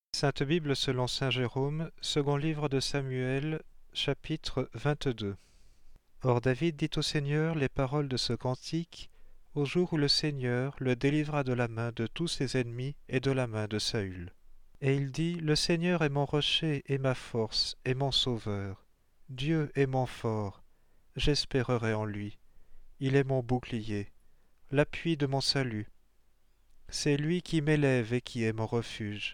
Sainte Bible selon saint Jérôme, second livre de Samuel, chapitre 22. Or David dit au Seigneur les paroles de ce cantique au jour où le Seigneur le délivra de la main de tous ses ennemis et de la main de Saül. Et il dit, le Seigneur est mon rocher et ma force et mon sauveur. Dieu est mon fort, j'espérerai en lui. Il est mon bouclier, l'appui de mon salut. C'est lui qui m'élève et qui est mon refuge.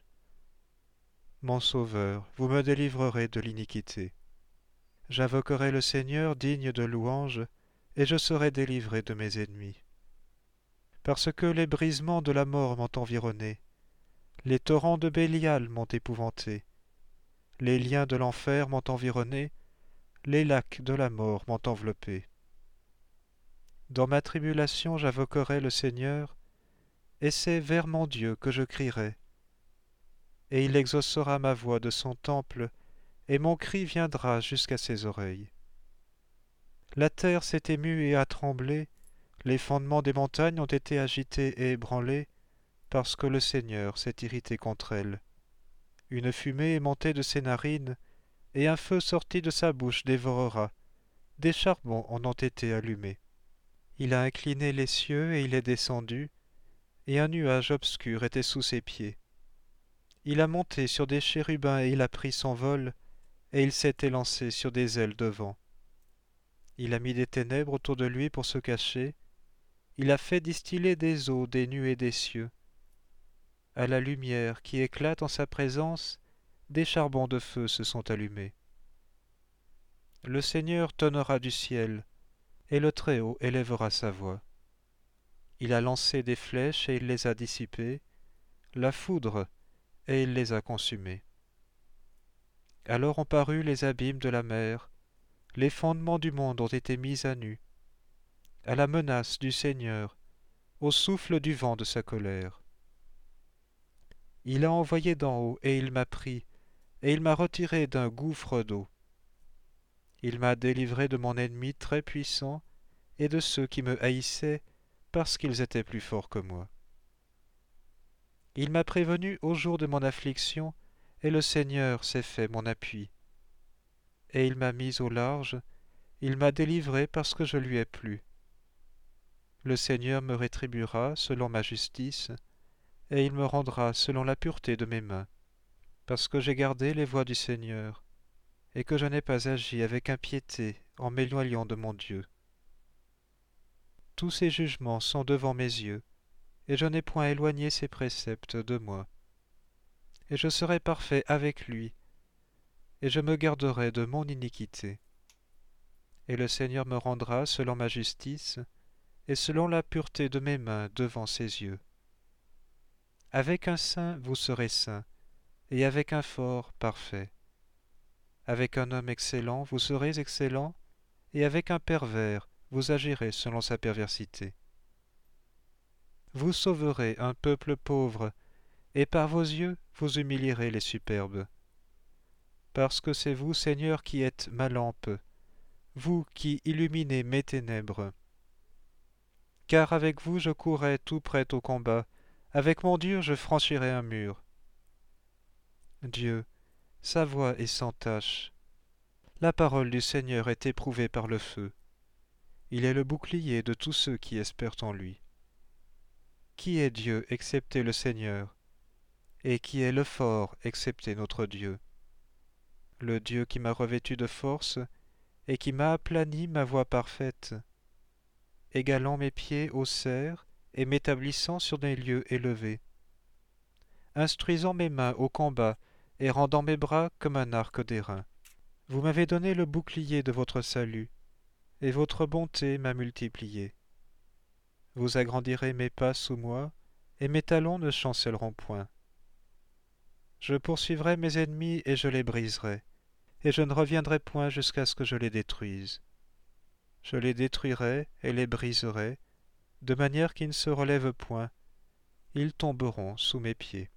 Mon Sauveur, vous me délivrerez de l'iniquité. J'invoquerai le Seigneur digne de louange, et je serai délivré de mes ennemis. Parce que les brisements de la mort m'ont environné, les torrents de Bélial m'ont épouvanté, les liens de l'enfer m'ont environné, les lacs de la mort m'ont enveloppé. Dans ma tribulation j'invoquerai le Seigneur, et c'est vers mon Dieu que je crierai. Et il exaucera ma voix de son temple, et mon cri viendra jusqu'à ses oreilles. La terre s'est émue et a tremblé, les fondements des montagnes ont été agités et ébranlés, parce que le Seigneur s'est irrité contre elles. Une fumée est montée de ses narines, et un feu sorti de sa bouche dévorera. Des charbons en ont été allumés. Il a incliné les cieux et il est descendu, et un nuage obscur était sous ses pieds. Il a monté sur des chérubins et il a pris son vol, et il s'est élancé sur des ailes de vent. Il a mis des ténèbres autour de lui pour se cacher. Il a fait distiller des eaux des nuées des cieux. À la lumière qui éclate en sa présence, des charbons de feu se sont allumés. Le Seigneur tonnera du ciel, et le Très-Haut élèvera sa voix. Il a lancé des flèches et il les a dissipées, la foudre, et il les a consumées. Alors ont paru les abîmes de la mer, les fondements du monde ont été mis à nu. À la menace du Seigneur, au souffle du vent de sa colère. Il a envoyé d'en haut, et il m'a pris, et il m'a retiré d'un gouffre d'eau. Il m'a délivré de mon ennemi très puissant, et de ceux qui me haïssaient, parce qu'ils étaient plus forts que moi. Il m'a prévenu au jour de mon affliction, et le Seigneur s'est fait mon appui. Et il m'a mis au large, il m'a délivré parce que je lui ai plu. Le Seigneur me rétribuera selon ma justice, et il me rendra selon la pureté de mes mains, parce que j'ai gardé les voies du Seigneur, et que je n'ai pas agi avec impiété en m'éloignant de mon Dieu. Tous ses jugements sont devant mes yeux, et je n'ai point éloigné ses préceptes de moi. Et je serai parfait avec lui, et je me garderai de mon iniquité. Et le Seigneur me rendra selon ma justice, et selon la pureté de mes mains devant ses yeux. Avec un saint vous serez saints, et avec un fort parfait. Avec un homme excellent vous serez excellents, et avec un pervers vous agirez selon sa perversité. Vous sauverez un peuple pauvre, et par vos yeux vous humilierez les superbes. Parce que c'est vous, Seigneur, qui êtes ma lampe, vous qui illuminez mes ténèbres. Car avec vous je courrai tout prêt au combat, avec mon Dieu je franchirai un mur. Dieu, sa voix est sans tache. La parole du Seigneur est éprouvée par le feu. Il est le bouclier de tous ceux qui espèrent en lui. Qui est Dieu excepté le Seigneur? Et qui est le fort excepté notre Dieu? Le Dieu qui m'a revêtu de force et qui m'a aplani ma voie parfaite, égalant mes pieds aux cerfs et m'établissant sur des lieux élevés, instruisant mes mains au combat et rendant mes bras comme un arc d'airain. Vous m'avez donné le bouclier de votre salut, et votre bonté m'a multiplié. Vous agrandirez mes pas sous moi, et mes talons ne chancelleront point. Je poursuivrai mes ennemis et je les briserai, et je ne reviendrai point jusqu'à ce que je les détruise. Je les détruirai et les briserai, de manière qu'ils ne se relèvent point, ils tomberont sous mes pieds.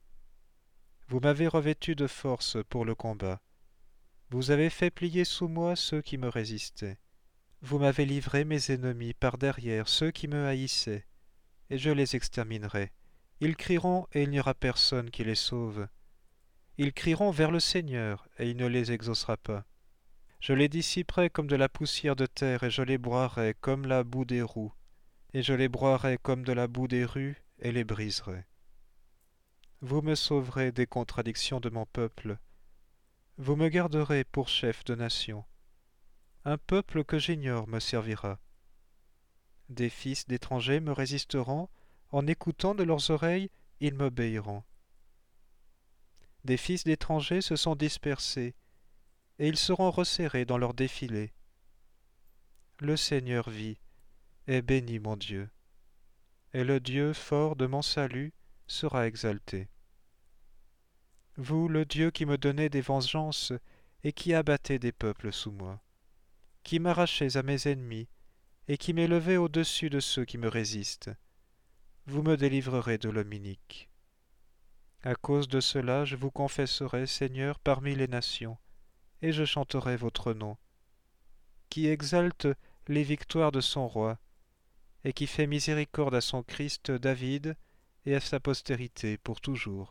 Vous m'avez revêtu de force pour le combat. Vous avez fait plier sous moi ceux qui me résistaient. Vous m'avez livré mes ennemis par derrière, ceux qui me haïssaient, et je les exterminerai. Ils crieront et il n'y aura personne qui les sauve. Ils crieront vers le Seigneur, et il ne les exaucera pas. Je les dissiperai comme de la poussière de terre, et je les broierai comme la boue des roues, et je les broierai comme de la boue des rues, et les briserai. Vous me sauverez des contradictions de mon peuple. Vous me garderez pour chef de nation. Un peuple que j'ignore me servira. Des fils d'étrangers me résisteront, en écoutant de leurs oreilles, ils m'obéiront. Des fils d'étrangers se sont dispersés, et ils seront resserrés dans leur défilé. Le Seigneur vit, et béni mon Dieu, et le Dieu fort de mon salut sera exalté. Vous, le Dieu qui me donnez des vengeances, et qui abattez des peuples sous moi, qui m'arrachez à mes ennemis, et qui m'élevez au-dessus de ceux qui me résistent, vous me délivrerez de l'homme inique. À cause de cela, je vous confesserai, Seigneur, parmi les nations, et je chanterai votre nom, qui exalte les victoires de son roi, et qui fait miséricorde à son Christ David et à sa postérité pour toujours.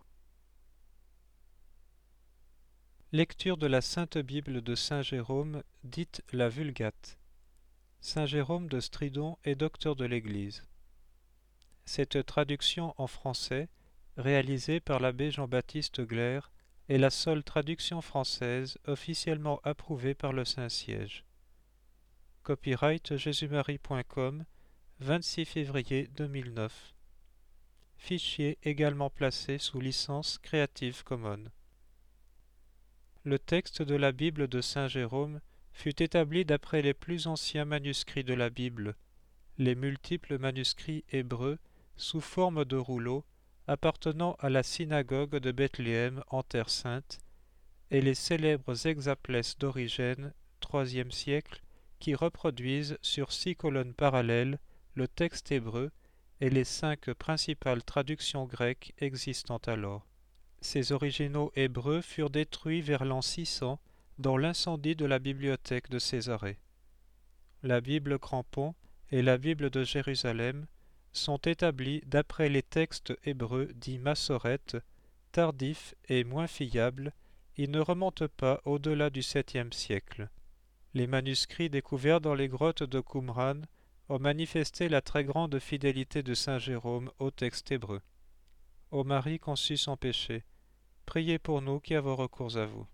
Lecture de la Sainte Bible de Saint Jérôme, dite la Vulgate. Saint Jérôme de Stridon est docteur de l'Église. Cette traduction en français, réalisée par l'abbé Jean-Baptiste Glaire, est la seule traduction française officiellement approuvée par le Saint-Siège. Copyright jésusmarie.com, 26 février 2009. Fichier également placé sous licence Creative Commons. Le texte de la Bible de Saint Jérôme fut établi d'après les plus anciens manuscrits de la Bible, les multiples manuscrits hébreux sous forme de rouleaux appartenant à la synagogue de Bethléem en Terre Sainte, et les célèbres hexaplès d'Origène, IIIe siècle, qui reproduisent sur 6 colonnes parallèles le texte hébreu et les 5 principales traductions grecques existant alors. Ces originaux hébreux furent détruits vers l'an 600 dans l'incendie de la bibliothèque de Césarée. La Bible Crampon et la Bible de Jérusalem sont établis d'après les textes hébreux dits massorètes, tardifs et moins fiables. Ils ne remontent pas au-delà du 7e siècle. Les manuscrits découverts dans les grottes de Qumran ont manifesté la très grande fidélité de saint Jérôme au texte hébreu. Ô Marie conçue sans péché, priez pour nous qui avons recours à vous.